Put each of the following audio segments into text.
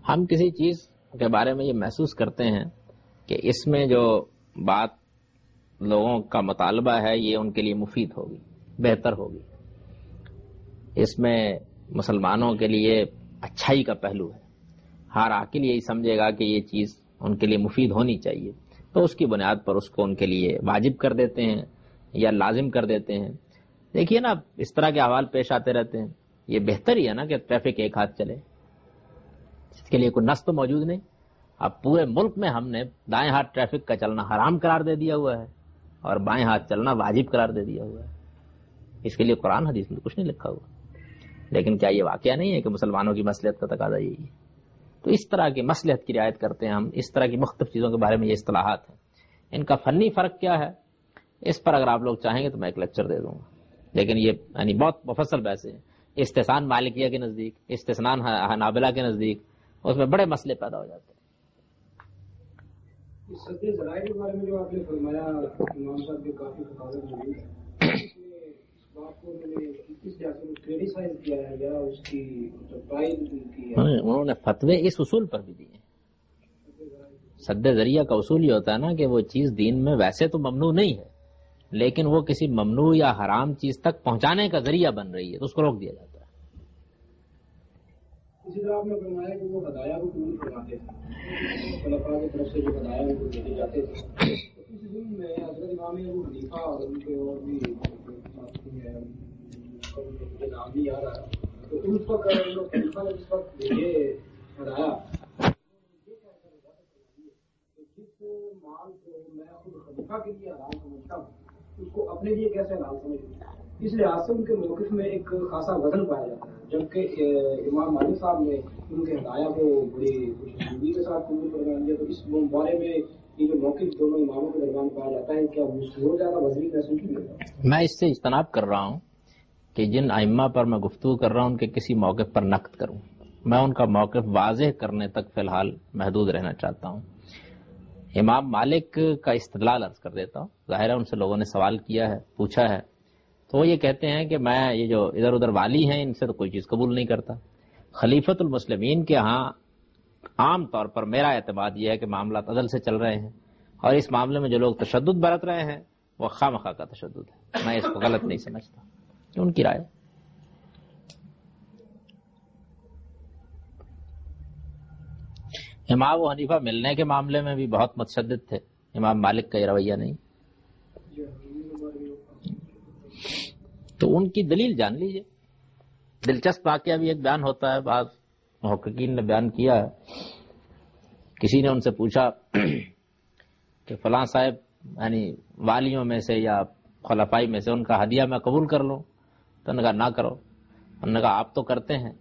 ہم کسی چیز کے بارے میں یہ محسوس کرتے ہیں کہ اس میں جو بات لوگوں کا مطالبہ ہے یہ ان کے لیے مفید ہوگی، بہتر ہوگی، اس میں مسلمانوں کے لیے اچھائی کا پہلو ہے، ہر عاقل یہی سمجھے گا کہ یہ چیز ان کے لیے مفید ہونی چاہیے، تو اس کی بنیاد پر اس کو ان کے لیے واجب کر دیتے ہیں یا لازم کر دیتے ہیں۔ دیکھیے نا، اس طرح کے احوال پیش آتے رہتے ہیں، یہ بہتر ہی ہے نا کہ ٹریفک ایک ہاتھ چلے، اس کے لیے کوئی نص تو موجود نہیں۔ اب پورے ملک میں ہم نے دائیں ہاتھ ٹریفک کا چلنا حرام قرار دے دیا ہوا ہے اور بائیں ہاتھ چلنا واجب قرار دے دیا ہوا ہے، اس کے لیے قرآن حدیث میں کچھ نہیں لکھا ہوا۔ لیکن کیا یہ واقعہ نہیں ہے کہ مسلمانوں کی مصلحت کا تقاضا یہی ہے؟ تو اس طرح کی مصلحت کی رعایت کرتے ہیں ہم، اس طرح کی مختلف چیزوں کے بارے میں یہ اصطلاحات ہیں۔ ان کا فنی فرق کیا ہے، اس پر اگر آپ لوگ چاہیں گے تو میں ایک لیکچر دے دوں گا، لیکن یہ یعنی بہت مفصل بحث ہے۔ استحسان مالکیہ کے نزدیک، استحسان حنابلہ کے نزدیک، اس میں بڑے مسئلے پیدا ہو جاتے ہیں۔ سد ذرائع کے بارے میں جو آپ نے فرمایا، امام صاحب کے کافی فتاوی موجود ہیں، اس میں اس بات کو انہوں نے کس طرح سے کریٹیسائز کیا ہے یا اس کی تائید کی ہے؟ انہوں نے فتوے اس اصول پر بھی دیے۔ سد ذریعہ کا اصول یہ ہوتا ہے نا کہ وہ چیز دین میں ویسے تو ممنوع نہیں ہے، لیکن وہ کسی ممنوع یا حرام چیز تک پہنچانے کا ذریعہ بن رہی ہے تو اس کو روک دیا جاتا ہے۔ اسی طرح آپ نے فرمایا کہ وہ ہدایہ کو قبول فرماتے تھے، خلفاء کی طرف سے جو ہدایہ ان کو دیے جاتے تھے، اس ضمن میں حضرت امام ابو حنیفہ اور ان کے اور بھی ساتھی ہیں، ان کے نام نہیں آ رہا، تو اس وقت لوگ خلیفہ نے جس وقت بھیجے ہدایہ، جس مال کو میں خود خلیفہ کے لیے حلال سمجھتا ہوں اس کو اپنے لیے کیسے حلال سمجھتا ہوں، اس لحاظ سے ان کے موقف میں ایک خاصا وزن پایا جاتا ہے، جبکہ امام مالک صاحب نے ان کے ہدایہ کو بڑی خوشی کے ساتھ قبول کروا لیا۔ تو اس بارے میں یہ جو موقف دونوں اماموں کے درمیان پایا جاتا ہے، کیا وہ زیادہ وزنی محسوس نہیں ہوتا؟ میں اس سے اجتناب کر رہا ہوں کہ جن ائمہ پر میں گفتگو کر رہا ہوں ان کے کسی موقف پر نقد کروں، میں ان کا موقف واضح کرنے تک فی الحال محدود رہنا چاہتا ہوں۔ امام مالک کا استدلال عرض کر دیتا ہوں، ظاہر ہے ان سے لوگوں نے سوال کیا ہے، پوچھا ہے، تو وہ یہ کہتے ہیں کہ میں یہ جو ادھر ادھر والی ہیں ان سے تو کوئی چیز قبول نہیں کرتا۔ خلیفۃ المسلمین کے ہاں عام طور پر میرا اعتماد یہ ہے کہ معاملات عدل سے چل رہے ہیں، اور اس معاملے میں جو لوگ تشدد برت رہے ہیں وہ خواہ کا تشدد ہے، میں اس کو غلط نہیں سمجھتا، ان کی رائے۔ امام ابو حنیفہ ملنے کے معاملے میں بھی بہت متشدد تھے، امام مالک کا یہ رویہ نہیں۔ تو ان کی دلیل جان لیجئے۔ دلچسپ واقعہ بھی ایک بیان ہوتا ہے، بعض محققین نے بیان کیا ہے، کسی نے ان سے پوچھا کہ فلاں صاحب یعنی والیوں میں سے یا خلفائی میں سے ان کا ہدیہ میں قبول کر لوں، تو انہوں نے کہا نہ کرو، انہوں نے کہا آپ تو کرتے ہیں،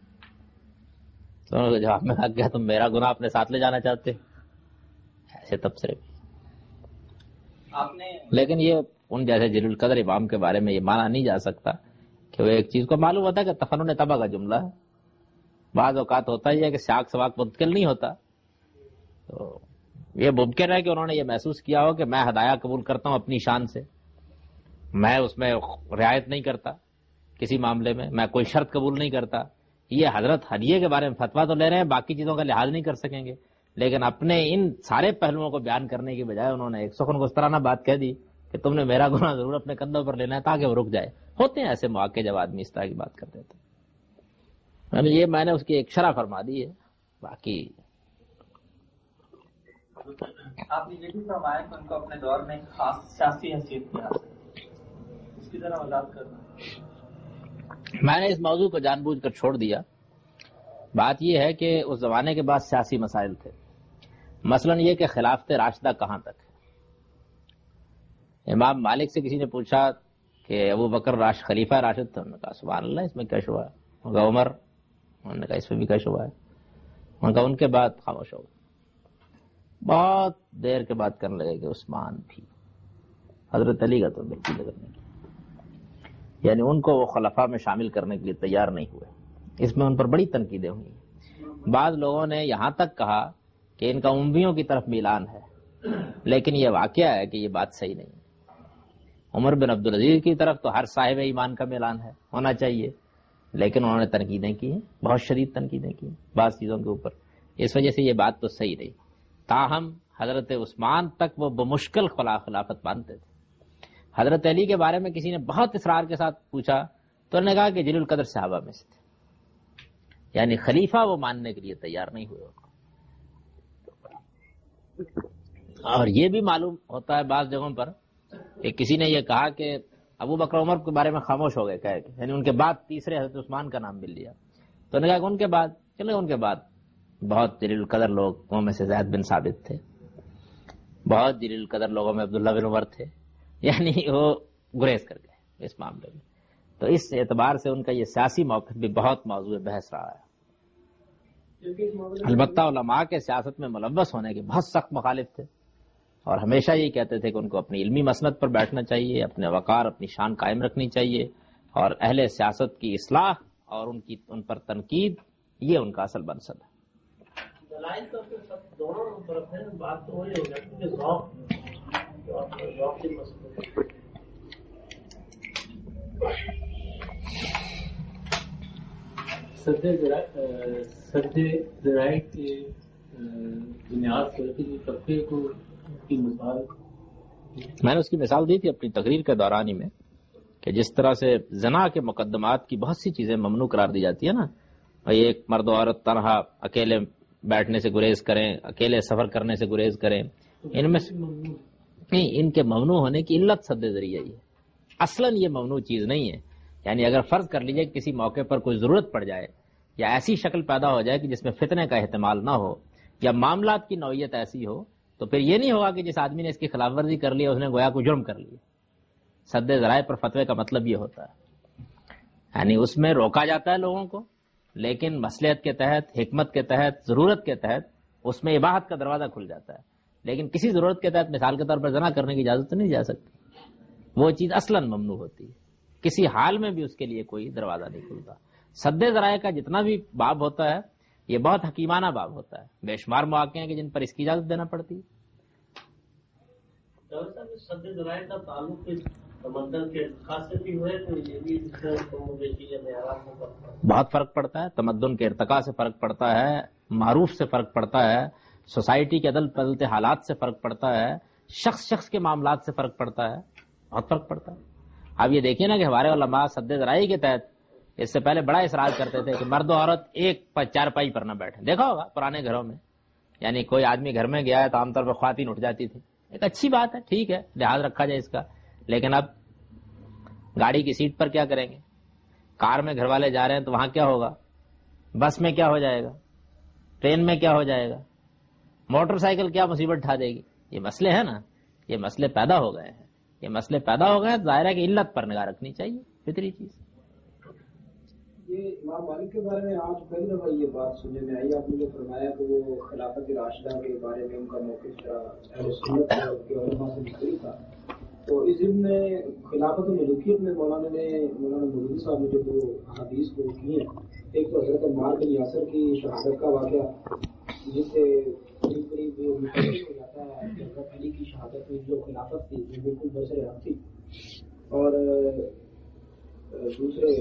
تو انہوں نے جواب میں کہا تم میرا گناہ اپنے ساتھ لے جانا چاہتے، ایسے تبصرے بھی آپ نے، لیکن یہ ان جیسے جلیل القدر امام کے بارے میں یہ مانا نہیں جا سکتا کہ وہ ایک چیز کو معلوم ہوتا ہے کہ تفنن طبع کا جملہ ہے، بعض اوقات ہوتا ہی ہے کہ سیاق سباق منتقل نہیں ہوتا، تو یہ ممکن ہے کہ انہوں نے یہ محسوس کیا ہو کہ میں ہدایہ قبول کرتا ہوں اپنی شان سے، میں اس میں رعایت نہیں کرتا کسی معاملے میں کوئی شرط قبول نہیں کرتا۔ یہ حضرت ہدیے کے بارے میں فتویٰ تو لے رہے ہیں، باقی چیزوں کا لحاظ نہیں کر سکیں گے، لیکن اپنے ان سارے پہلوؤں کو بیان کرنے کی بجائے انہوں نے ایک سخن گسترانہ بات کہہ دی کہ تم نے میرا گناہ ضرور اپنے کندھوں پر لینا ہے تاکہ وہ رک جائے۔ ہوتے ہیں ایسے مواقع جب آدمی اس طرح کی بات کر دیتے ہیں، یہ میں نے اس کی ایک شرح فرما دی ہے، باقی آپ نے یہ بھی فرمایا کہ ان کو اپنے دور میں ایک خاص سیاسی حیثیت کی حاصل، اس کی ذرا وضاحت کرنا۔ میں نے اس موضوع کو جان بوجھ کر چھوڑ دیا۔ بات یہ ہے کہ اس زمانے کے بعد سیاسی مسائل تھے، مثلا یہ کہ خلافت راشدہ کہاں تک ہے۔ امام مالک سے کسی نے پوچھا کہ ابو بکر خلیفہ راشد تھا، انہوں نے کہا سبحان اللہ اس میں کیا شبہ ہے، انہوں نے کہا عمر، انہوں نے کہا اس میں بھی کیا شبہ ہے، انہوں نے کہا ان کے بعد خاموش ہو گئے۔ بہت دیر کے بعد کرنے لگے کہ عثمان بھی، حضرت علی کا تو بالکل ذکر نہیں، یعنی ان کو وہ خلفاء میں شامل کرنے کے لیے تیار نہیں ہوئے۔ اس میں ان پر بڑی تنقیدیں ہوئی، بعض لوگوں نے یہاں تک کہا کہ ان کا امیوں کی طرف میلان ہے، لیکن یہ واقعہ ہے کہ یہ بات صحیح نہیں ہے۔ عمر بن عبدالعزیز کی طرف تو ہر صاحب ایمان کا میلان ہے، ہونا چاہیے، لیکن انہوں نے تنقیدیں کی ہیں، بہت شدید تنقیدیں کی ہیں بعض چیزوں کے اوپر، اس وجہ سے یہ بات تو صحیح رہی. تاہم حضرت عثمان تک وہ بمشکل خلافت مانتے تھے. حضرت علی کے بارے میں کسی نے بہت اصرار کے ساتھ پوچھا تو انہوں نے کہا کہ جلیل القدر صحابہ میں سے تھے، یعنی خلیفہ وہ ماننے کے لیے تیار نہیں ہوئے. اور یہ بھی معلوم ہوتا ہے بعض جگہوں پر کہ کسی نے یہ کہا کہ ابو بکر عمر کے بارے میں خاموش ہو گئے کہہ کے، یعنی ان کے بعد تیسرے حضرت عثمان کا نام مل لیا. تو انہوں نے کہا کہ ان کے بعد چلے، ان کے بعد بہت جلیل القدر لوگوں میں سے زید بن ثابت تھے، بہت جلیل القدر لوگوں میں عبداللہ بن عمر تھے، یعنی وہ گریز کر گئے اس معاملے میں. تو اس اعتبار سے ان کا یہ سیاسی موقف بھی بہت موضوع بحث رہا ہے. البتہ علماء کے سیاست میں ملوث ہونے کے بہت سخت مخالف تھے، اور ہمیشہ یہی کہتے تھے کہ ان کو اپنی علمی مسند پر بیٹھنا چاہیے، اپنے وقار اپنی شان قائم رکھنی چاہیے، اور اہل سیاست کی اصلاح اور ان پر تنقید یہ ان کا اصل منصب ہے. دلائل تو پھر سب دونوں طرف ہیں، بات تو وہی ہو جاتی ہے کہ ذوق کی مسئلہ. سد ذرائع کی بنیاد پر کسی طبقے کو کی مثال میں نے اس کی مثال دی تھی اپنی تقریر کے دوران ہی میں کہ جس طرح سے زنا کے مقدمات کی بہت سی چیزیں ممنوع قرار دی جاتی ہے نا، ایک مرد و عورت تنہا اکیلے بیٹھنے سے گریز کریں، اکیلے سفر کرنے سے گریز کریں، ان میں نہیں، ان کے ممنوع ہونے کی علت سد ذریعہ ہی ہے. اصلاً یہ ممنوع چیز نہیں ہے. یعنی اگر فرض کر لیجئے کہ کسی موقع پر کوئی ضرورت پڑ جائے یا ایسی شکل پیدا ہو جائے کہ جس میں فتنے کا احتمال نہ ہو یا معاملات کی نوعیت ایسی ہو، تو پھر یہ نہیں ہوگا کہ جس آدمی نے اس کی خلاف ورزی کر لی اس نے گویا کو جرم کر لیا. سد ذرائع پر فتوے کا مطلب یہ ہوتا ہے، یعنی اس میں روکا جاتا ہے لوگوں کو، لیکن مصلحت کے تحت، حکمت کے تحت، ضرورت کے تحت اس میں اباحت کا دروازہ کھل جاتا ہے. لیکن کسی ضرورت کے تحت مثال کے طور پر زنا کرنے کی اجازت تو نہیں جا سکتی، وہ چیز اصلاً ممنوع ہوتی ہے. کسی حال میں بھی اس کے لیے کوئی دروازہ نہیں کھلتا. سد ذرائع کا جتنا بھی باب ہوتا ہے یہ بہت حکیمانہ باب ہوتا ہے. بے شمار مواقع ہیں کہ جن پر اس کی اجازت دینا پڑتی ہے. سد ذرائع کا تعلق تمدن کے ارتقاء سے بھی ہوئے تو یہ بھی بہت فرق پڑتا ہے. تمدن کے ارتقاء سے فرق پڑتا ہے، معروف سے فرق پڑتا ہے، سوسائٹی کے بدلتے حالات سے فرق پڑتا ہے، شخص کے معاملات سے فرق پڑتا ہے، بہت فرق پڑتا ہے. اب یہ دیکھیے نا کہ ہمارے علماء سد ذرائع کے تحت اس سے پہلے بڑا اصرار کرتے تھے کہ مرد و عورت ایک چارپائی پر نہ بیٹھیں. دیکھا ہوگا پرانے گھروں میں، یعنی کوئی آدمی گھر میں گیا ہے تو عام طور پر خواتین اٹھ جاتی تھی. ایک اچھی بات ہے، ٹھیک ہے، لحاظ رکھا جائے اس کا. لیکن اب گاڑی کی سیٹ پر کیا کریں گے؟ کار میں گھر والے جا رہے ہیں تو وہاں کیا ہوگا؟ بس میں کیا ہو جائے گا؟ ٹرین میں کیا ہو جائے گا؟ موٹر سائیکل کیا مصیبت ڈھا دے گی؟ یہ مسئلے ہیں نا، یہ مسئلے پیدا ہو گئے ہیں. یہ مسئلے پیدا ہو گئے ہیں، ظاہر ہے کہ علت پر نگاہ رکھنی چاہیے، فطری چیز. یہ امام مالک کے بارے میں آج پہلی دفعہ یہ بات سننے میں آئی. آپ نے جو فرمایا کہ وہ خلافت راشدہ کے بارے میں ان کا موقف اہل سنت کے علماء سے مختلف تھا، تو اس ضمن میں خلافت ملوکیت میں مولانا مودودی صاحب نے جو دو احادیث کو کی ہیں، ایک تو حضرت عمار بن یاسر کی شہادت کا واقعہ جس سے قریب ہو جاتا ہے کہ حضرت علی کی شہادت میں جو خلافت تھی وہ بالکل برسر حق تھی. اور دوسرے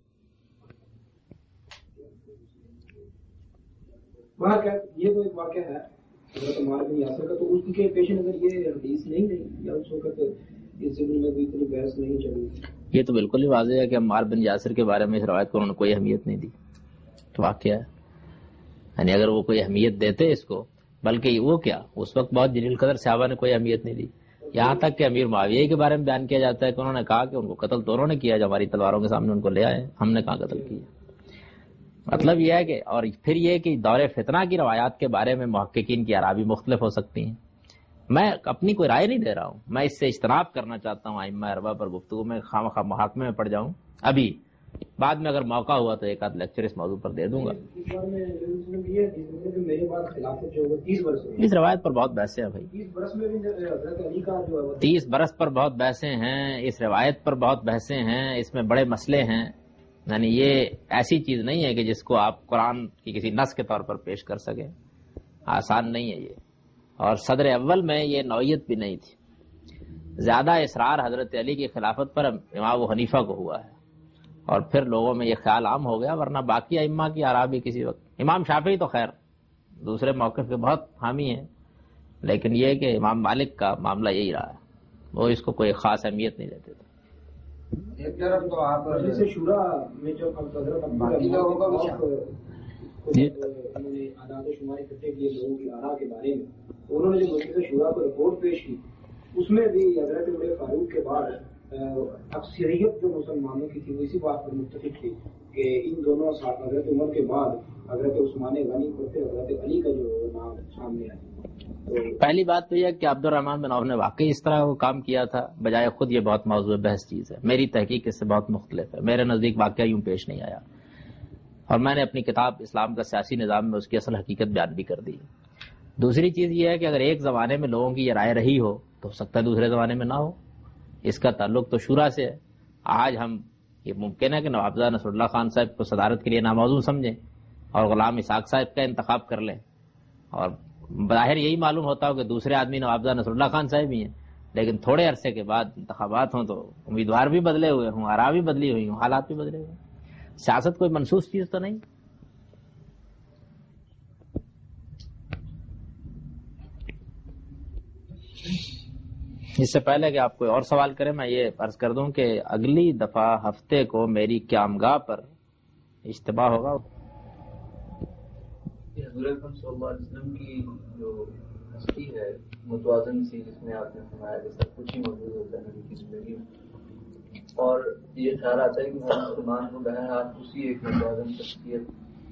یہ تو ایک واقعہ ہے حضرت عمار بن یاسر کا، تو اس کے پیش نظر یہ حدیث نہیں رہی یا اس وقت اس ضمن میں بھی اتنی بحث نہیں چلی. یہ تو بالکل ہی واضح ہے کہ عمار بن یاسر کے بارے میں اس روایت کو انہوں نے کوئی اہمیت نہیں دی. تو واقعہ ہے، یعنی اگر وہ کوئی اہمیت دیتے اس کو، بلکہ وہ کیا اس وقت بہت جلیل قدر صحابہ نے کوئی اہمیت نہیں دی. یہاں تک کہ امیر معاویہ کے بارے میں بیان کیا جاتا ہے کہ انہوں نے کہا کہ ان کو قتل تو انہوں نے کیا، جو ہماری تلواروں کے سامنے ان کو لے آئے، ہم نے کہاں قتل کیا. مطلب یہ ہے کہ، اور پھر یہ کہ دور فتنہ کی روایات کے بارے میں محققین کی آراء بھی مختلف ہو سکتی ہیں. میں اپنی کوئی رائے نہیں دے رہا ہوں، میں اس سے اجتناب کرنا چاہتا ہوں ائمہ اربعہ پر گفتگو میں خواہ محاکمے میں پڑ جاؤں. ابھی بعد میں اگر موقع ہوا تو ایک آدھ لیکچر اس موضوع پر دے دوں گا. اس روایت پر بہت بحثیں ہیں بھائی، 30 برس پر بہت بحثیں ہیں، اس روایت پر بہت بحثیں ہیں، اس میں بڑے مسئلے ہیں. یعنی یہ ایسی چیز نہیں ہے کہ جس کو آپ قرآن کی کسی نص کے طور پر پیش کر سکیں، آسان نہیں ہے یہ. اور صدر اول میں یہ نوعیت بھی نہیں تھی. زیادہ اصرار حضرت علی کی خلافت پر امام ابو حنیفہ کو ہوا ہے، اور پھر لوگوں میں یہ خیال عام ہو گیا، ورنہ باقی ائمہ کی آراء بھی کسی وقت، امام شافعی تو خیر دوسرے موقف کے بہت حامی ہیں، لیکن یہ کہ امام مالک کا معاملہ یہی رہا ہے، وہ اس کو کوئی خاص اہمیت نہیں دیتے تھے۔ ایک طرف تو آپ جیسے شورا میں جو باقی لوگوں کا انہوں نے اعداد و شمار اکٹھے کیے لوگوں کی آراء کے بارے میں، انہوں نے جو مجلس شورا کو رپورٹ پیش کی، اس میں بھی حضرت عمر فاروق کے بعد اکثریت جو مسلمانوں کی تھی وہ اسی بات پر متفق تھی کہ ان دونوں حضرت عمر کے بعد حضرت عثمان غنی اور پھر حضرت علی کا جو نام سامنے آیا۔ پہلی بات تو یہ کہ عبد الرحمن بن عوف نے واقعی اس طرح وہ کام کیا تھا، بجائے خود یہ بہت موضوع بحث چیز ہے، میری تحقیق اس سے بہت مختلف ہے، میرے نزدیک واقعہ یوں پیش نہیں آیا، اور میں نے اپنی کتاب اسلام کا سیاسی نظام میں اس کی اصل حقیقت بیان بھی کر دی۔ دوسری چیز یہ ہے کہ اگر ایک زمانے میں لوگوں کی یہ رائے رہی ہو تو ہو سکتا ہے دوسرے زمانے میں نہ ہو، اس کا تعلق تو شورا سے ہے۔ آج ہم یہ ممکن ہے کہ نوابزادہ نصر اللہ خان صاحب کو صدارت کے لیے ناموزوں سمجھیں اور غلام اسحاق صاحب کا انتخاب کر لیں، اور بظاہر یہی معلوم ہوتا ہو کہ دوسرے آدمی نوابزادہ نصر اللہ خان صاحب ہی ہیں، لیکن تھوڑے عرصے کے بعد انتخابات ہوں تو امیدوار بھی بدلے ہوئے ہوں، آراء بھی بدلی ہوئی ہوں، حالات بھی بدلے ہوئے۔ سیاست کوئی منسوخ چیز تو نہیں۔ اس سے پہلے کہ آپ کوئی اور سوال کریں میں یہ عرض کر دوں کہ اگلی دفعہ ہفتے کو میری قیامگاہ پر اجتماع ہوگا۔ حضور اکرم صلی اللہ علیہ وسلم کی جو ہستی ہے متوازن سی، جس میں آپ نے فرمایا کہ سب کچھ ہی موجود ہوتا ہے نبی کی زندگی میں، اور یہ خیال آتا ہے کہ ہر مسلمان کو بہرحال اسی ایک متوازن شخصیت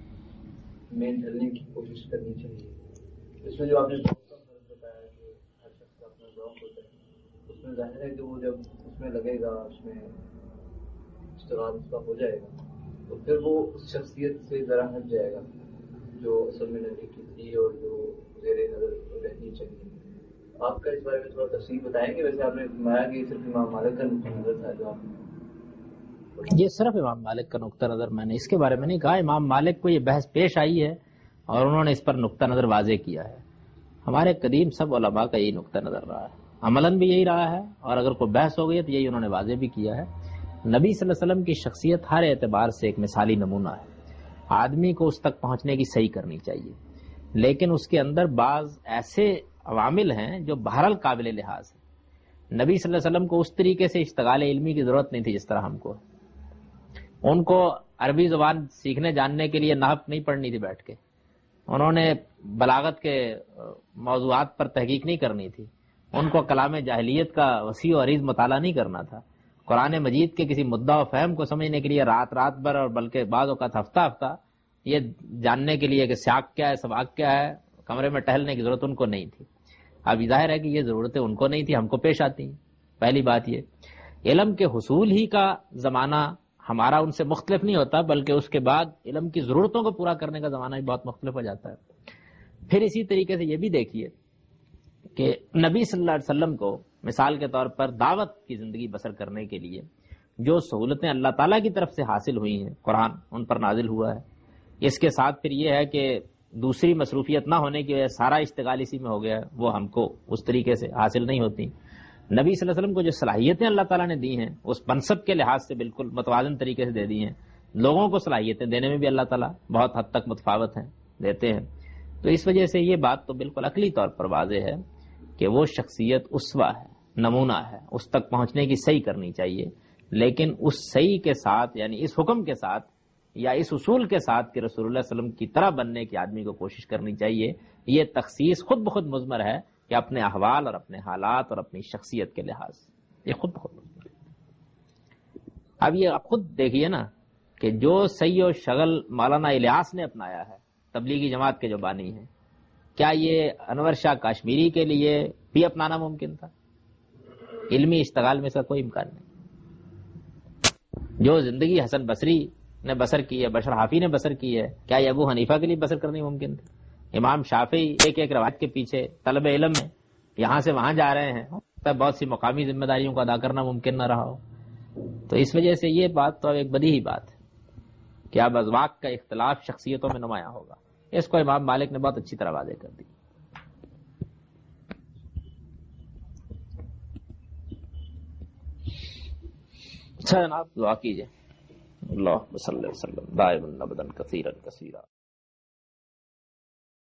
میں ڈھلنے کی کوشش کرنی چاہیے۔ اس میں جو آپ نے فرق بتایا کہ ہر شخص کا اپنا ذوق ہوتا ہے، اس میں ظاہر ہے کہ وہ جب اس میں لگے گا، اس میں اشتغال اس کا ہو جائے گا، تو پھر وہ اس شخصیت سے ذرا ہٹ جائے گا جو اصل میں نبی کی تھی اور جو زیر نظر رہنی چاہیے۔ آپ کا اس بارے میں تھوڑا تفصیل بتائیں گے؟ ویسے آپ نے فرمایا کہ صرف امام مالک کا نقطہ نظر تھا جو آپ نے، یہ صرف امام مالک کا نقطہ نظر، میں نے اس کے بارے میں نہیں کہا۔ امام مالک کو یہ بحث پیش آئی ہے اور انہوں نے اس پر نقطہ نظر واضح کیا ہے۔ ہمارے قدیم سب علماء کا یہی نقطہ نظر رہا ہے، عملاً بھی یہی رہا ہے، اور اگر کوئی بحث ہو گئی ہے تو یہی انہوں نے واضح بھی کیا ہے۔ نبی صلی اللہ علیہ وسلم کی شخصیت ہر اعتبار سے ایک مثالی نمونہ ہے، آدمی کو اس تک پہنچنے کی صحیح کرنی چاہیے، لیکن اس کے اندر بعض ایسے عوامل ہیں جو بہرحال قابل لحاظ ہیں۔ نبی صلی اللہ علیہ وسلم کو اس طریقے سے اشتغال علمی کی ضرورت نہیں تھی جس طرح ہم کو۔ ان کو عربی زبان سیکھنے جاننے کے لیے نحو نہیں پڑھنی تھی بیٹھ کے، انہوں نے بلاغت کے موضوعات پر تحقیق نہیں کرنی تھی، ان کو کلام جاہلیت کا وسیع و عریض مطالعہ نہیں کرنا تھا، قرآن مجید کے کسی مدعا و فہم کو سمجھنے کے لیے رات رات بھر اور بلکہ بعض اوقات ہفتہ ہفتہ یہ جاننے کے لیے کہ سیاق کیا ہے سباق کیا ہے کمرے میں ٹہلنے کی ضرورت ان کو نہیں تھی۔ اب ظاہر ہے کہ یہ ضرورتیں ان کو نہیں تھی، ہم کو پیش آتی ہیں۔ پہلی بات یہ علم کے حصول ہی کا زمانہ ہمارا ان سے مختلف نہیں ہوتا، بلکہ اس کے بعد علم کی ضرورتوں کو پورا کرنے کا زمانہ بھی بہت مختلف ہو جاتا ہے۔ پھر اسی طریقے سے یہ بھی دیکھیے کہ نبی صلی اللہ علیہ وسلم کو مثال کے طور پر دعوت کی زندگی بسر کرنے کے لیے جو سہولتیں اللہ تعالیٰ کی طرف سے حاصل ہوئی ہیں، قرآن ان پر نازل ہوا ہے، اس کے ساتھ پھر یہ ہے کہ دوسری مصروفیت نہ ہونے کی وجہ سارا اشتغال اسی میں ہو گیا ہے، وہ ہم کو اس طریقے سے حاصل نہیں ہوتی۔ نبی صلی اللہ علیہ وسلم کو جو صلاحیتیں اللہ تعالیٰ نے دی ہیں اس منصب کے لحاظ سے بالکل متوازن طریقے سے دے دی ہیں، لوگوں کو صلاحیتیں دینے میں بھی اللہ تعالیٰ بہت حد تک متفاوت ہیں، دیتے ہیں۔ تو اس وجہ سے یہ بات تو بالکل عقلی طور پر واضح ہے کہ وہ شخصیت اسوہ ہے، نمونہ ہے، اس تک پہنچنے کی صحیح کرنی چاہیے، لیکن اس صحیح کے ساتھ یعنی اس حکم کے ساتھ یا اس اصول کے ساتھ کہ رسول اللہ صلی اللہ علیہ وسلم کی طرح بننے کی آدمی کو کوشش کرنی چاہیے۔ یہ تخصیص خود بخود مضمر ہے کہ اپنے احوال اور اپنے حالات اور اپنی شخصیت کے لحاظ یہ خود بخود مضمر ہے۔ اب یہ آپ خود دیکھیے نا کہ جو سی و شغل مولانا الیاس نے اپنایا ہے، تبلیغی جماعت کے جو بانی ہیں، کیا یہ انور شاہ کاشمیری کے لیے بھی اپنانا ممکن تھا؟ علمی اشتغال میں اس کا کوئی امکان نہیں۔ جو زندگی حسن بصری نے بسر کی ہے، بشر حافی نے بسر کی ہے، کیا یہ ابو حنیفہ کے لیے بسر کرنی ممکن تھی؟ امام شافعی ایک ایک روایت کے پیچھے طلب علم میں یہاں سے وہاں جا رہے ہیں، تب بہت سی مقامی ذمہ داریوں کو ادا کرنا ممکن نہ رہا ہو۔ تو اس وجہ سے یہ بات تو ایک بدیہی بات ہے کہ اب اذواق کا اختلاف شخصیتوں میں نمایاں ہوگا۔ اس کو امام مالک نے بہت اچھی طرح واضح کر دی۔ اچھا جناب دعا کیجیے۔ اللہ صلی اللہ علیہ وسلم دائما ابدا کثیرا کثیرا۔